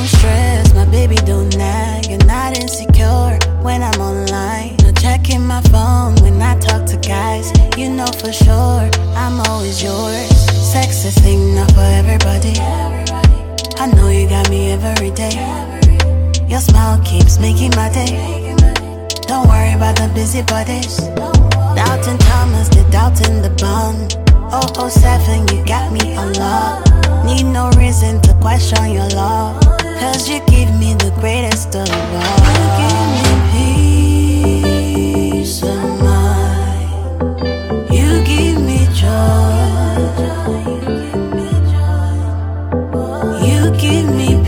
no stress, my baby don't nag. You're not insecure when I'm online. No checking my phone when I talk to guys. You know for sure I'm always yours. Sex is thing not for everybody. I know you got me every day. Your smile keeps making my day. Don't worry about the busybodies. Doubting Thomas, the doubting the bond. 007, you got me on lock. Need no reason to question your love, cause you give me the greatest of all. You give me peace of mind. You give me joy. You give me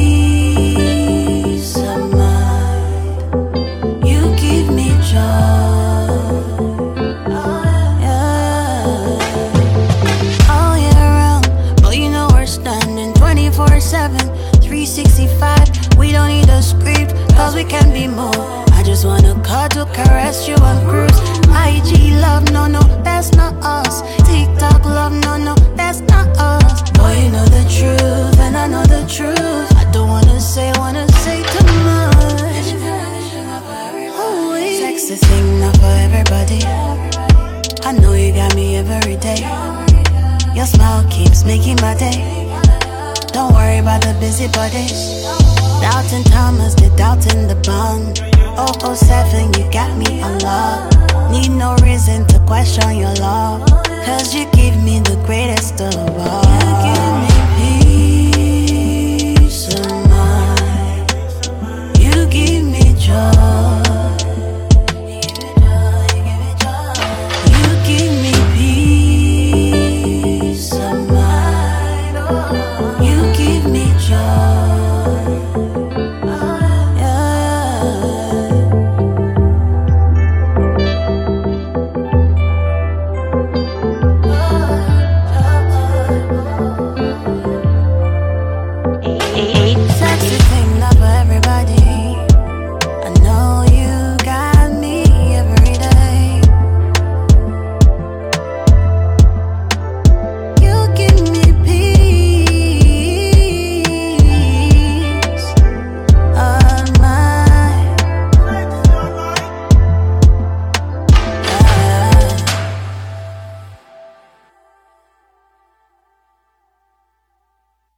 peace of mind. You give me joy. All year round, but you know we're standing 24/7, 365. We don't need a script, cause we can be more. I just wanna cuddle, caress you and cruise. IG love, no, no, that's not us. TikTok love, no, no, that's not us. Boy, you know the truth, and I know the truth. I don't wanna say too much. Ooh, sex is thing not for everybody. I know you got me every day. Your smile keeps making my day. Don't worry about the busybodies. Doubting Thomas, they're doubting the bond. 007, you got me on lock. Need no reason to question your love, cause you give me the greatest of all. You give me peace of mind. You give me joy.